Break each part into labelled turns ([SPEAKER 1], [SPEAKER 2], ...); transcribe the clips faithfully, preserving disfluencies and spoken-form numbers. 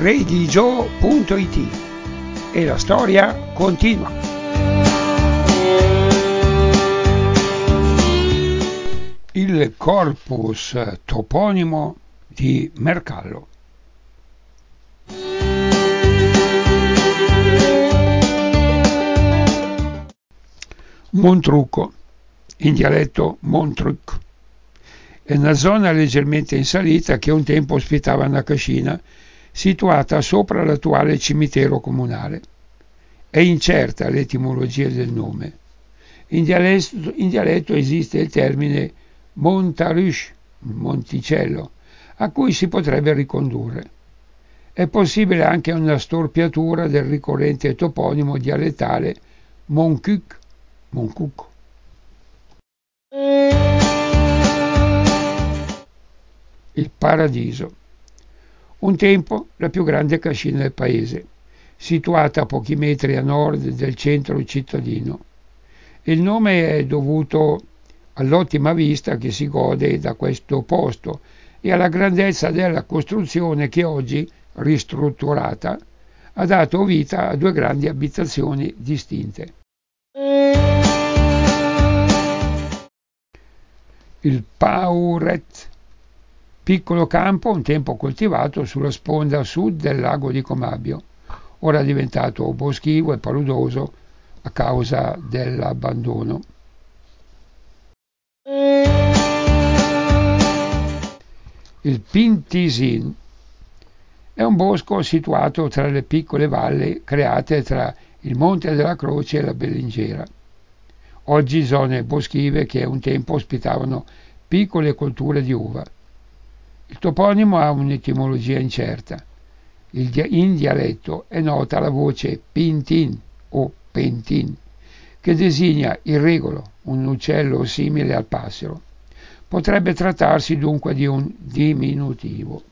[SPEAKER 1] redigio punto it e la storia continua. Il corpus toponimo di Mercallo. Montrucco, in dialetto Montruc, è una zona leggermente in salita che un tempo ospitava una cascina situata sopra l'attuale cimitero comunale. È incerta l'etimologia del nome. In dialetto, in dialetto esiste il termine Montarush, monticello, a cui si potrebbe ricondurre. È possibile anche una storpiatura del ricorrente toponimo dialettale Moncuc, Moncucco. Il Paradiso. Un tempo la più grande cascina del paese, situata a pochi metri a nord del centro cittadino. Il nome è dovuto all'ottima vista che si gode da questo posto e alla grandezza della costruzione che oggi, ristrutturata, ha dato vita a due grandi abitazioni distinte. Il Pauret, piccolo campo un tempo coltivato sulla sponda sud del lago di Comabio, ora diventato boschivo e paludoso a causa dell'abbandono. Il Pintisin è un bosco situato tra le piccole valli create tra il Monte della Croce e la Bellingera. Oggi zone boschive che un tempo ospitavano piccole colture di uva. Il toponimo ha un'etimologia incerta. In dialetto è nota la voce pintin o pentin, che designa il regolo, un uccello simile al passero. Potrebbe trattarsi dunque di un diminutivo.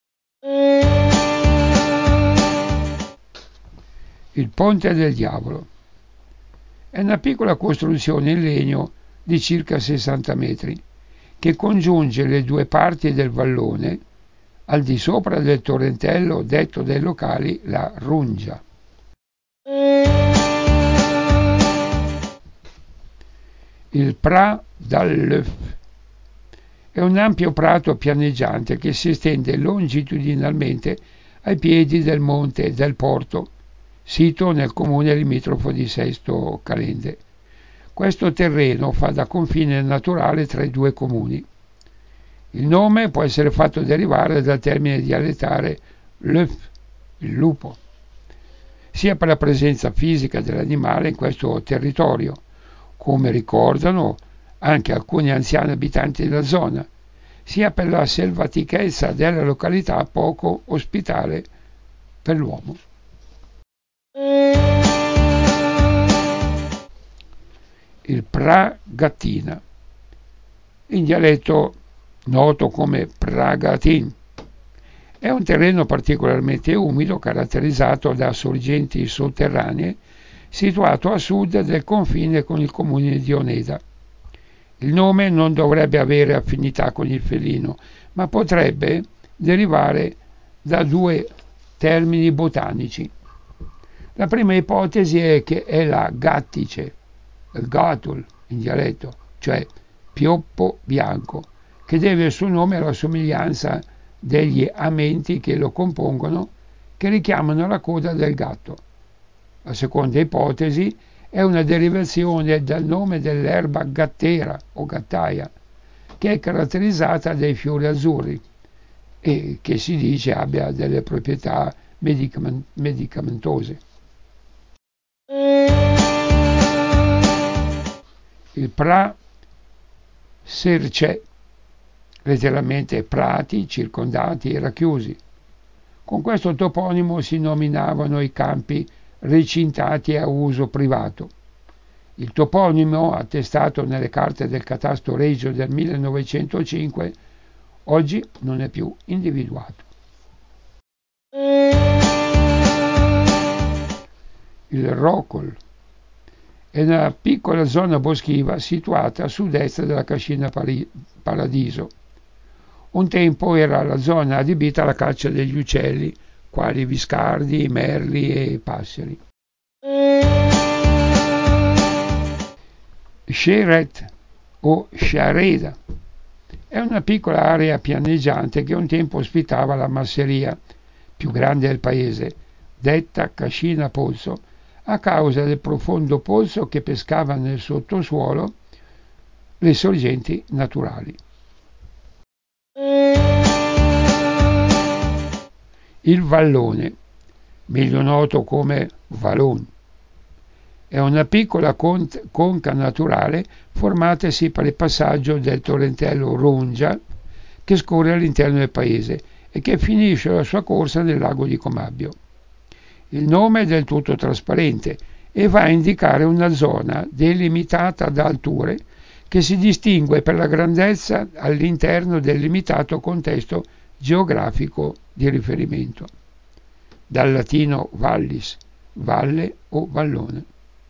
[SPEAKER 1] Il Ponte del Diavolo è una piccola costruzione in legno di circa sessanta metri che congiunge le due parti del vallone al di sopra del torrentello detto dai locali la Rungia. Il Prat d'Alleuf è un ampio prato pianeggiante che si estende longitudinalmente ai piedi del Monte del Porto, sito nel comune limitrofo di Sesto Calende. Questo terreno fa da confine naturale tra i due comuni. Il nome può essere fatto derivare dal termine dialettale l'œuf, il lupo, sia per la presenza fisica dell'animale in questo territorio, come ricordano anche alcuni anziani abitanti della zona, sia per la selvatichezza della località poco ospitale per l'uomo. Il Prat Gattina, in dialetto noto come Pragatin, è un terreno particolarmente umido caratterizzato da sorgenti sotterranee situato a sud del confine con il comune di Oneda. Il nome non dovrebbe avere affinità con il felino, ma potrebbe derivare da due termini botanici. La prima ipotesi è che è la gattice, il gatul in dialetto, cioè pioppo bianco, che deve il suo nome alla somiglianza degli amenti che lo compongono, che richiamano la coda del gatto. La seconda ipotesi è una derivazione dal nome dell'erba gattera o gattaia, che è caratterizzata dai fiori azzurri e che si dice abbia delle proprietà medicamentose. Il Prat Sercè, letteralmente prati circondati e racchiusi. Con questo toponimo si nominavano i campi recintati a uso privato. Il toponimo, attestato nelle carte del catasto regio del millenovecentocinque, oggi non è più individuato. Il Rocol è una piccola zona boschiva situata a sud-est della cascina Paradiso. Un tempo era la zona adibita alla caccia degli uccelli, quali viscardi, merli e passeri. Xerez o Sciareda è una piccola area pianeggiante che un tempo ospitava la masseria più grande del paese, detta Cascina Pozzo, a causa del profondo pozzo che pescava nel sottosuolo le sorgenti naturali. Il Vallone, meglio noto come Valon, è una piccola con- conca naturale formatasi per il passaggio del torrentello Rongia che scorre all'interno del paese e che finisce la sua corsa nel lago di Comabio. Il nome è del tutto trasparente e va a indicare una zona delimitata da alture che si distingue per la grandezza all'interno del limitato contesto geografico di riferimento. Dal latino vallis, valle o vallone.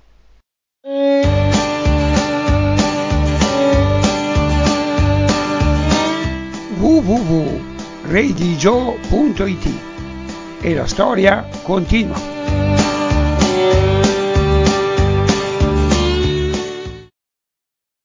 [SPEAKER 1] w w w punto redigio punto it E la storia continua.